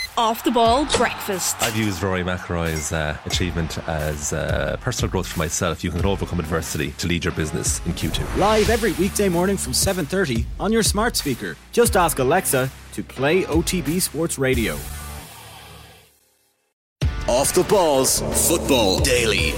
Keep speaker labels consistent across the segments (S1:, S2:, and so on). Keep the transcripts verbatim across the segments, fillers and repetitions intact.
S1: Off the Ball Breakfast.
S2: I've used Rory McIlroy's uh, achievement as uh, personal growth for myself. You can overcome adversity to lead your business in Q two.
S3: Live every weekday morning from seven thirty on your smart speaker. Just ask Alexa to play O T B Sports Radio.
S4: Off the Balls Football Daily.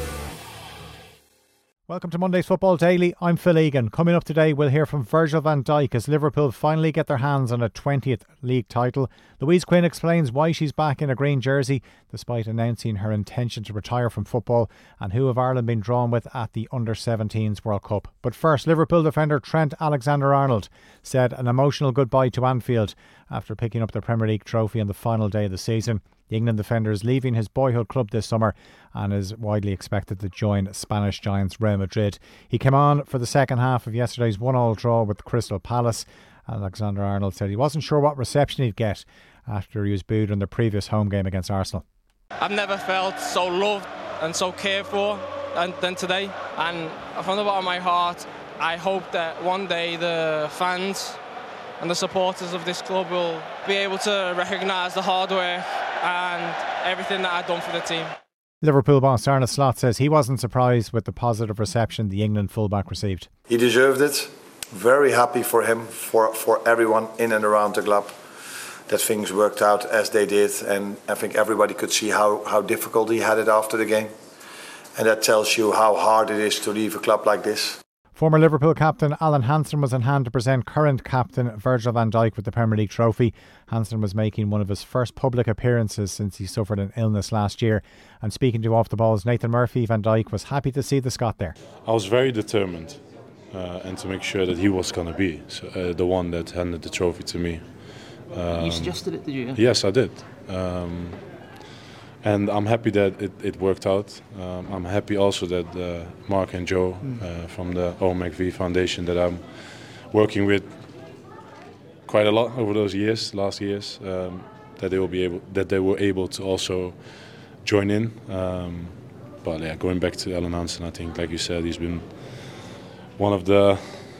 S5: Welcome to Monday's Football Daily. I'm Phil Egan. Coming up today, we'll hear from Virgil van Dijk as Liverpool finally get their hands on a twentieth league title. Louise Quinn explains why she's back in a green jersey despite announcing her intention to retire from football, and who have Ireland been drawn with at the under seventeens World Cup. But first, Liverpool defender Trent Alexander-Arnold said an emotional goodbye to Anfield after picking up the Premier League trophy on the final day of the season. The England defender is leaving his boyhood club this summer and is widely expected to join Spanish giants Real Madrid. He came on for the second half of yesterday's one-all draw with Crystal Palace. Alexander-Arnold said he wasn't sure what reception he'd get after he was booed in the previous home game against Arsenal.
S6: I've never felt so loved and so cared for than today, and from the bottom of my heart I hope that one day the fans and the supporters of this club will be able to recognise the hard work and everything that I've done for the team.
S5: Liverpool boss Arne Slot says he wasn't surprised with the positive reception the England fullback received.
S7: He deserved it. Very happy for him, for, for everyone in and around the club, that things worked out as they did, and I think everybody could see how, how difficult he had it after the game, and that tells you how hard it is to leave a club like this.
S5: Former Liverpool captain Alan Hansen was in hand to present current captain Virgil van Dijk with the Premier League trophy. Hansen was making one of his first public appearances since he suffered an illness last year. And speaking to Off the Ball's Nathan Murphy, Van Dijk was happy to see the Scot there.
S8: I was very determined uh, and to make sure that he was going to be so, uh, the one that handed the trophy to me.
S9: Um, you suggested it, did you?
S8: Yes, I did. Um, And I'm happy that it, it worked out. Um, I'm happy also that uh, Mark and Joe uh, from the O M C V Foundation that I'm working with quite a lot over those years, last years, um, that they will be able, that they were able to also join in. Um, but yeah, going back to Alan Hansen, I think, like you said, he's been one of the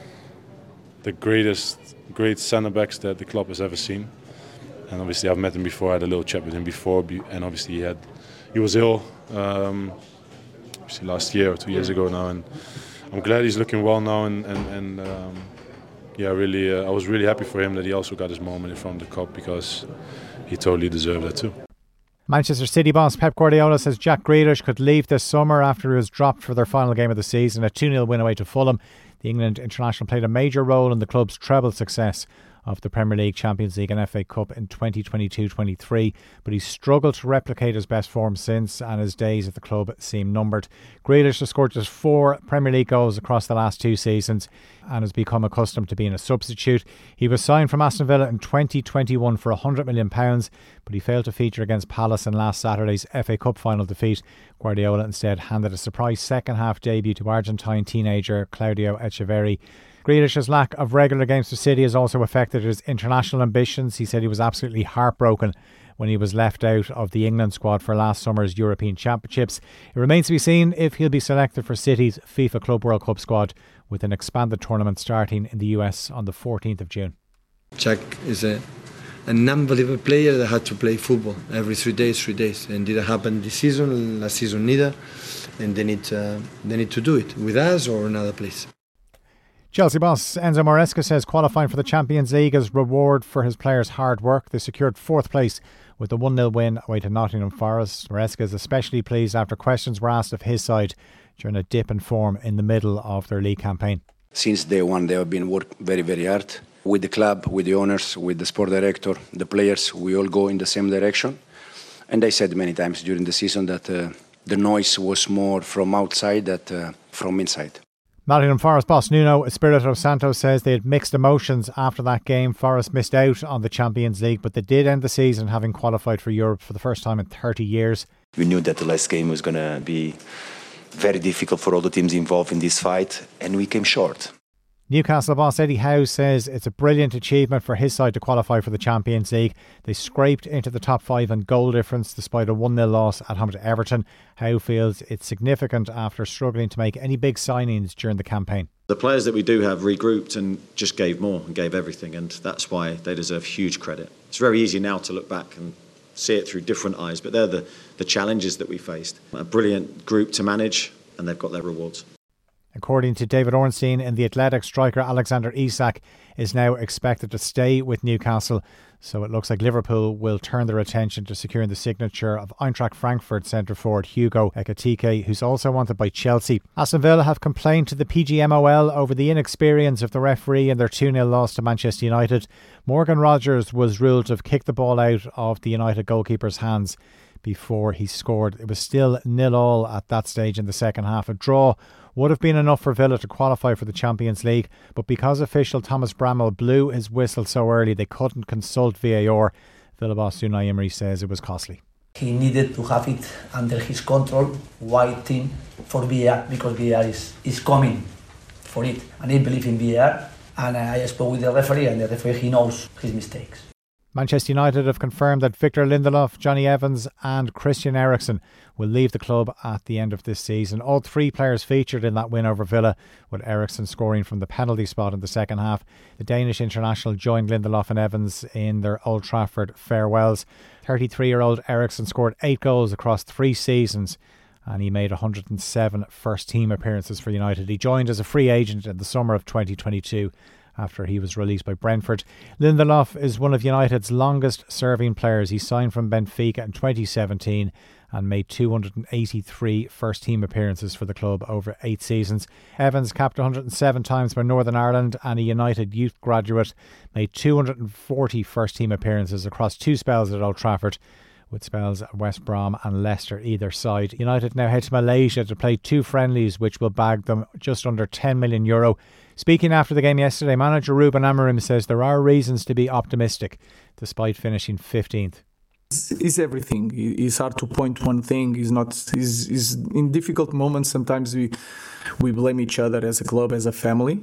S8: the greatest, great centre backs that the club has ever seen. And obviously I've met him before, I had a little chat with him before, and obviously he had he was ill um, obviously last year or two years ago now, and I'm glad he's looking well now, and, and, and um, yeah, really, uh, I was really happy for him that he also got his moment in front of the cup, because he totally deserved that too.
S5: Manchester City boss Pep Guardiola says Jack Grealish could leave this summer after he was dropped for their final game of the season, a two nil win away to Fulham. The England international played a major role in the club's treble success of the Premier League, Champions League and F A Cup in twenty twenty-two twenty-three, but he's struggled to replicate his best form since, and his days at the club seem numbered. Grealish has scored just four Premier League goals across the last two seasons and has become accustomed to being a substitute. He was signed from Aston Villa in twenty twenty-one for one hundred million pounds, but he failed to feature against Palace in last Saturday's F A Cup final defeat. Guardiola instead handed a surprise second half debut to Argentine teenager Claudio Echeverri. Grealish's lack of regular games for City has also affected his international ambitions. He said he was absolutely heartbroken when he was left out of the England squad for last summer's European Championships. It remains to be seen if he'll be selected for City's FIFA Club World Cup squad, with an expanded tournament starting in the U S on the fourteenth of June.
S10: Jack is a, an unbelievable player that had to play football every three days, three days. And didn't happen this season, last season neither. And they need, uh, they need to do it with us or another place.
S5: Chelsea boss Enzo Maresca says qualifying for the Champions League is reward for his players' hard work. They secured fourth place with a one nil win away to Nottingham Forest. Maresca is especially pleased after questions were asked of his side during a dip in form in the middle of their league campaign.
S11: Since day one they have been working very, very hard. With the club, with the owners, with the sport director, the players, we all go in the same direction. And I said many times during the season that uh, the noise was more from outside than uh, from inside.
S5: Nottingham Forest boss Nuno Espirito Santo says they had mixed emotions after that game. Forest missed out on the Champions League, but they did end the season having qualified for Europe for the first time in thirty years.
S12: We knew that the last game was going to be very difficult for all the teams involved in this fight, and we came short.
S5: Newcastle boss Eddie Howe says it's a brilliant achievement for his side to qualify for the Champions League. They scraped into the top five in goal difference despite a one nil loss at home to Everton. Howe feels it's significant after struggling to make any big signings during the campaign.
S13: The players that we do have regrouped and just gave more and gave everything, and that's why they deserve huge credit. It's very easy now to look back and see it through different eyes, but they're the, the challenges that we faced. A brilliant group to manage, and they've got their rewards.
S5: According to David Ornstein, in the Athletic, striker Alexander Isak is now expected to stay with Newcastle, so it looks like Liverpool will turn their attention to securing the signature of Eintracht Frankfurt centre forward Hugo Ekitike, who's also wanted by Chelsea. Aston Villa have complained to the P G M O L over the inexperience of the referee in their two nil loss to Manchester United. Morgan Rogers was ruled to have kicked the ball out of the United goalkeeper's hands before he scored. It was still nil all at that stage in the second half. A draw would have been enough for Villa to qualify for the Champions League, but because official Thomas Bramall blew his whistle so early they couldn't consult V A R, Villa boss Unai Emery says it was costly.
S14: He needed to have it under his control, waiting for V A R, because V A R is, is coming for it. And I believe in V A R, and I spoke with the referee, and the referee, he knows his mistakes.
S5: Manchester United have confirmed that Victor Lindelof, Johnny Evans and Christian Eriksen will leave the club at the end of this season. All three players featured in that win over Villa, with Eriksen scoring from the penalty spot in the second half. The Danish international joined Lindelof and Evans in their Old Trafford farewells. thirty-three-year-old Eriksen scored eight goals across three seasons, and he made one hundred seven first-team appearances for United. He joined as a free agent in the summer of twenty twenty-two after he was released by Brentford. Lindelof is one of United's longest serving players. He signed from Benfica in twenty seventeen and made two hundred eighty-three first team appearances for the club over eight seasons. Evans, capped one hundred seven times by Northern Ireland and a United youth graduate, made two hundred forty first team appearances across two spells at Old Trafford, with spells at West Brom and Leicester either side. United now head to Malaysia to play two friendlies which will bag them just under ten million euro. Speaking after the game yesterday, manager Ruben Amorim says there are reasons to be optimistic despite finishing fifteenth.
S15: It's everything. It's hard to point one thing. It's not. It's, it's in difficult moments. Sometimes we we blame each other as a club, as a family.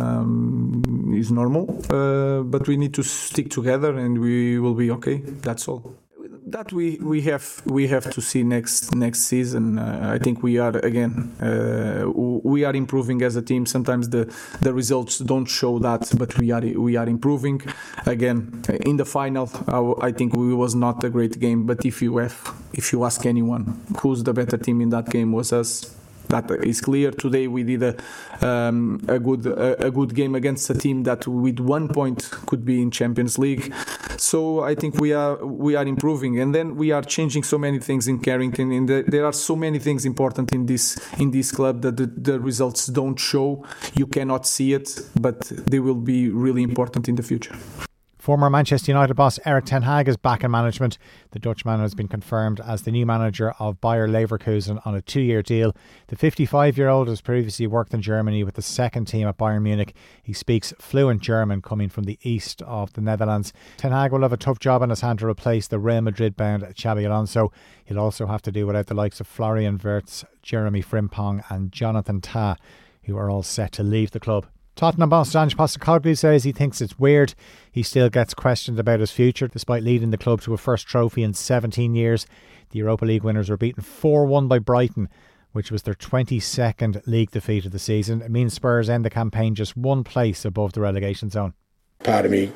S15: Um, it's normal, uh, but we need to stick together, and we will be okay. That's all. That we, we have we have to see next next season. Uh, I think we are again uh, we are improving as a team. Sometimes the, the results don't show that, but we are we are improving. Again, in the final, I, I think we was not a great game. But if you have if you ask anyone who's the better team in that game, was us. That is clear. Today we did a um, a good a, a good game against a team that with one point could be in Champions League. So I think we are we are improving, and then we are changing so many things in Carrington. And the, there are so many things important in this in this club that the, the results don't show. You cannot see it, but they will be really important in the future.
S5: Former Manchester United boss Erik ten Hag is back in management. The Dutchman has been confirmed as the new manager of Bayer Leverkusen on a two-year deal. The fifty-five-year-old has previously worked in Germany with the second team at Bayern Munich. He speaks fluent German, coming from the east of the Netherlands. Ten Hag will have a tough job in his hand to replace the Real Madrid-bound Xabi Alonso. He'll also have to do without the likes of Florian Wirtz, Jeremy Frimpong and Jonathan Tah, who are all set to leave the club. Tottenham boss Ange Postecoglou says he thinks it's weird he still gets questioned about his future despite leading the club to a first trophy in seventeen years. The Europa League winners were beaten four one by Brighton, which was their twenty-second league defeat of the season. It means Spurs end the campaign just one place above the relegation zone.
S16: Part of me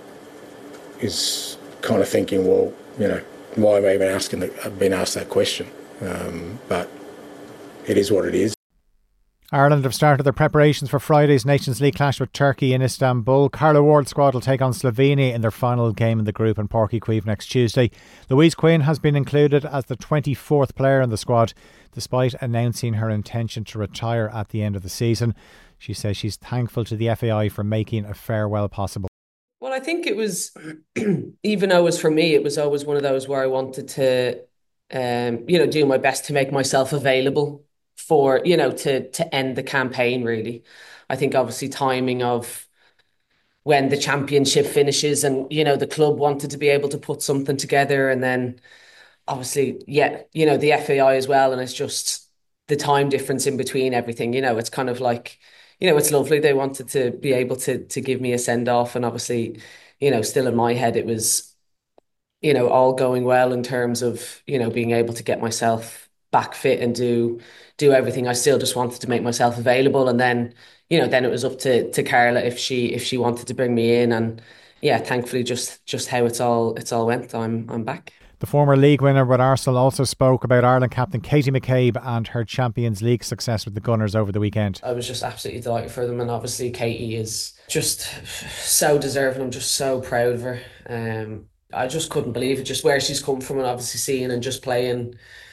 S16: is kind of thinking, well, you know, why am I even asking the, I've been asked that question? Um, but it is what it is.
S5: Ireland have started their preparations for Friday's Nations League clash with Turkey in Istanbul. Carla Ward's squad will take on Slovenia in their final game in the group in Páirc Uí Chaoimh next Tuesday. Louise Quinn has been included as the twenty-fourth player in the squad, despite announcing her intention to retire at the end of the season. She says she's thankful to the F A I for making a farewell possible.
S17: Well, I think it was, even though it was for me, it was always one of those where I wanted to, um, you know, do my best to make myself available for, you know, to to end the campaign, really. I think obviously timing of when the championship finishes and, you know, the club wanted to be able to put something together, and then obviously, yeah, you know, the F A I as well. And it's just the time difference in between everything, you know, it's kind of like, you know, it's lovely. They wanted to be able to to give me a send off. And obviously, you know, still in my head, it was, you know, all going well in terms of, you know, being able to get myself back fit and do do everything. I still just wanted to make myself available, and then, you know, then it was up to to Carla if she if she wanted to bring me in. And yeah, thankfully, just just how it's all it's all went, I'm I'm back.
S5: The former league winner with Arsenal also spoke about Ireland captain Katie McCabe and her Champions League success with the Gunners over the weekend.
S17: I was just absolutely delighted for them, and obviously Katie is just so deserving. I'm just so proud of her. Um, I just couldn't believe it, just where she's come from, and obviously seeing and just playing,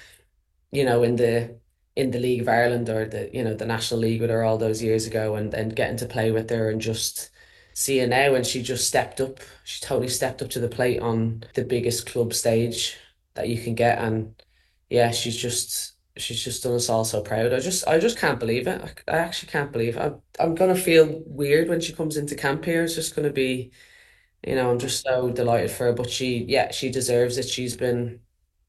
S17: you know, in the in the League of Ireland or the you know the National League with her all those years ago, and and getting to play with her and just seeing now, and she just stepped up. She totally stepped up to the plate on the biggest club stage that you can get, and yeah, she's just she's just done us all so proud. I just I just can't believe it. I, I actually can't believe it. I'm I'm gonna feel weird when she comes into camp here. It's just gonna be, you know, I'm just so delighted for her. But she, yeah, she deserves it. She's been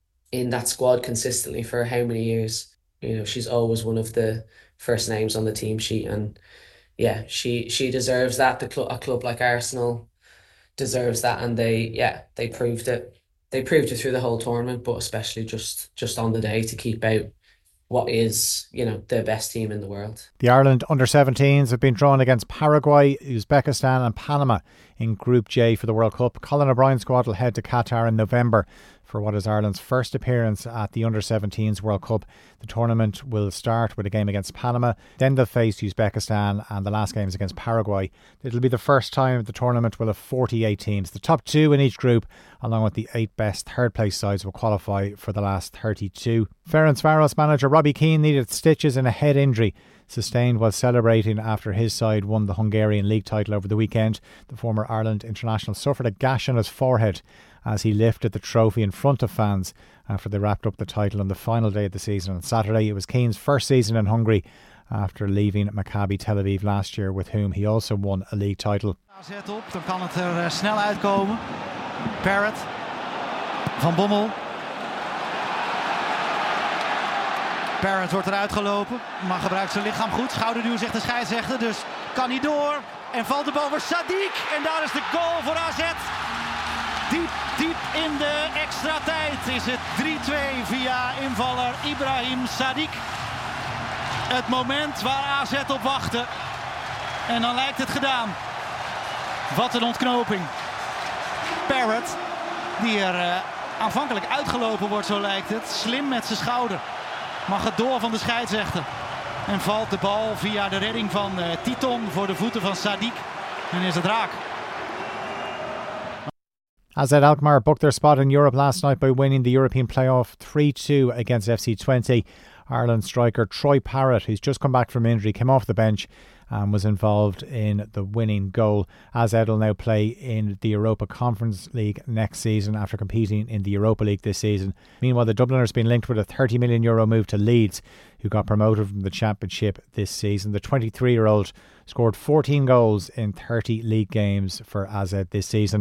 S17: in that squad consistently for how many years? You know, she's always one of the first names on the team sheet, and yeah, she she deserves that. The club, a club like Arsenal deserves that, and they yeah they proved it. They proved it through the whole tournament, but especially just just on the day to keep out what is, you know, the best team in the world.
S5: The Ireland under seventeens have been drawn against Paraguay, Uzbekistan and Panama in Group J for the World Cup. Colin O'Brien's squad will head to Qatar in November for what is Ireland's first appearance at the under seventeens World Cup. The tournament will start with a game against Panama, then they'll face Uzbekistan, and the last game is against Paraguay. It'll be the first time the tournament will have forty-eight teams. The top two in each group, along with the eight best third place sides, will qualify for the last thirty-two. Ferencváros manager Robbie Keane needed stitches in a head injury sustained while celebrating after his side won the Hungarian league title over the weekend. The former Ireland international suffered a gash on his forehead as he lifted the trophy in front of fans after they wrapped up the title on the final day of the season on Saturday. It was Keane's first season in Hungary after leaving Maccabi Tel Aviv last year, with whom he also won a league title.
S18: Zet op, dan kan het er uh, snel uitkomen. Barrett, Van Bommel. Barrett wordt eruit gelopen, maar gebruikt zijn lichaam goed. Schouderduw zegt de scheidsrechter, dus kan hij door. En valt de bal voor Sadiq. En daar is de goal voor A Z. Diep, diep in de extra tijd is het drie twee via invaller Ibrahim Sadiq. Het moment waar A Z op wachtte. En dan lijkt het gedaan. Wat een ontknoping. Barrett, die er uh, aanvankelijk uitgelopen wordt, zo lijkt het. Slim met zijn schouder. Mag het door van de scheidsrechter. En valt de bal via de redding van uh, Titon voor de voeten van Sadiq. En is het raak.
S5: A Z Alkmaar booked their spot in Europe last night by winning the European playoff three two against F C Twente. Ireland striker Troy Parrott, who's just come back from injury, came off the bench and was involved in the winning goal. A Z will now play in the Europa Conference League next season after competing in the Europa League this season. Meanwhile, the Dubliners have been linked with a thirty million euro move to Leeds, who got promoted from the Championship this season. The twenty-three-year-old scored fourteen goals in thirty league games for A Z this season.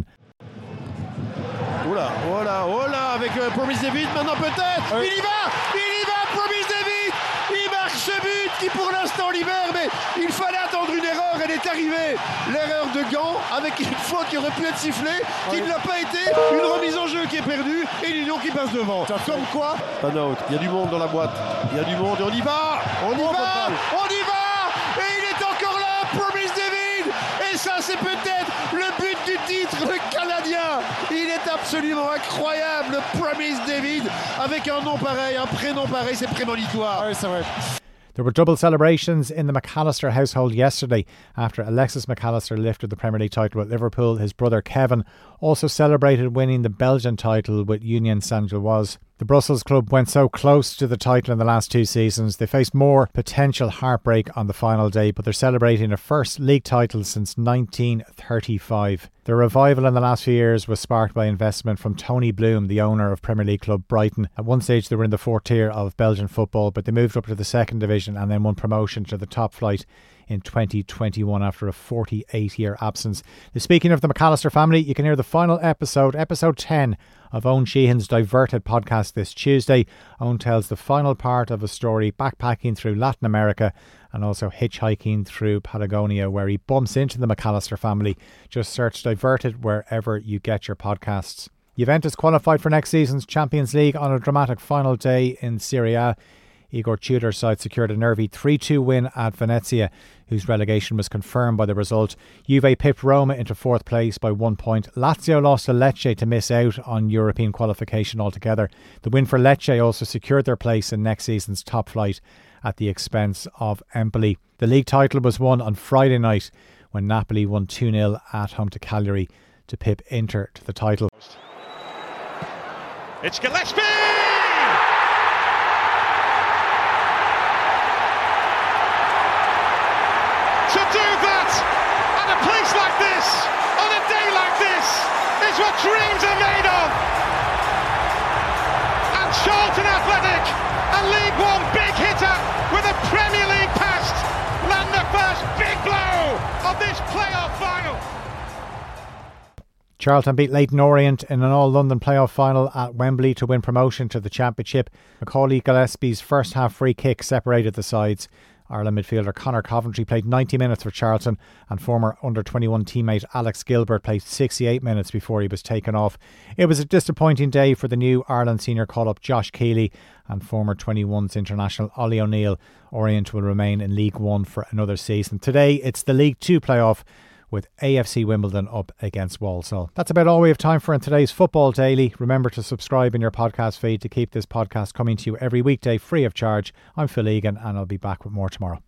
S19: Oula, oula, oula, avec euh, Promise David, maintenant peut-être, euh. il y va, il y va, Promise David, il marque ce but qui pour l'instant libère, mais il fallait attendre une erreur, elle est arrivée, l'erreur de Gant, avec une faute qui aurait pu être sifflée, qui ouais. ne l'a pas été, une remise en jeu qui est perdue, et l'Union qui passe devant, comme quoi, un autre, il y a du monde dans la boîte, il y a du monde, et on y va, on y oh, va, on y va, et il est encore là, Promise David, et ça c'est peut-être le but du titre, le Canadien. Il est absolument incroyable, le Promise David, avec un nom pareil, un prénom pareil, c'est prémonitoire. Oui, c'est vrai.
S5: There were double celebrations in the McAllister household yesterday after Alexis McAllister lifted the Premier League title with Liverpool. His brother Kevin also celebrated winning the Belgian title with Union Saint-Gilloise. The Brussels club went so close to the title in the last two seasons. They faced more potential heartbreak on the final day, but they're celebrating a first league title since nineteen thirty-five. Their revival in the last few years was sparked by investment from Tony Bloom, the owner of Premier League club Brighton. At one stage they were in the fourth tier of Belgian football, but they moved up to the second division and then won promotion to the top flight in twenty twenty-one after a forty-eight year absence. Now, speaking of the McAllister family, you can hear the final episode, episode ten of Owen Sheehan's Diverted podcast this Tuesday. Owen tells the final part of a story backpacking through Latin America and also hitchhiking through Patagonia, where he bumps into the McAllister family. Just search Diverted wherever you get your podcasts. Juventus qualified for next season's Champions League on a dramatic final day in Serie A. Igor Tudor's side secured a nervy three two win at Venezia, whose relegation was confirmed by the result. Juve pipped Roma into fourth place by one point. Lazio lost to Lecce to miss out on European qualification altogether. The win for Lecce also secured their place in next season's top flight at the expense of Empoli. The league title was won on Friday night when Napoli won two nil at home to Cagliari to pip Inter to the title.
S20: It's Gillespie! To do that at a place like this, on a day like this, is what dreams are made of. And Charlton Athletic, a League One big hitter with a Premier League past, land the first big blow of this playoff final.
S5: Charlton beat Leyton Orient in an all-London playoff final at Wembley to win promotion to the Championship. Macaulay Gillespie's first half free kick separated the sides. Ireland midfielder Conor Coventry played ninety minutes for Charlton, and former under twenty-one teammate Alex Gilbert played sixty-eight minutes before he was taken off. It was a disappointing day for the new Ireland senior call-up Josh Keeley and former twenty-ones international Ollie O'Neill. Orient will remain in League One for another season. Today it's the League Two playoff with A F C Wimbledon up against Walsall. That's about all we have time for in today's Football Daily. Remember to subscribe in your podcast feed to keep this podcast coming to you every weekday free of charge. I'm Phil Egan and I'll be back with more tomorrow.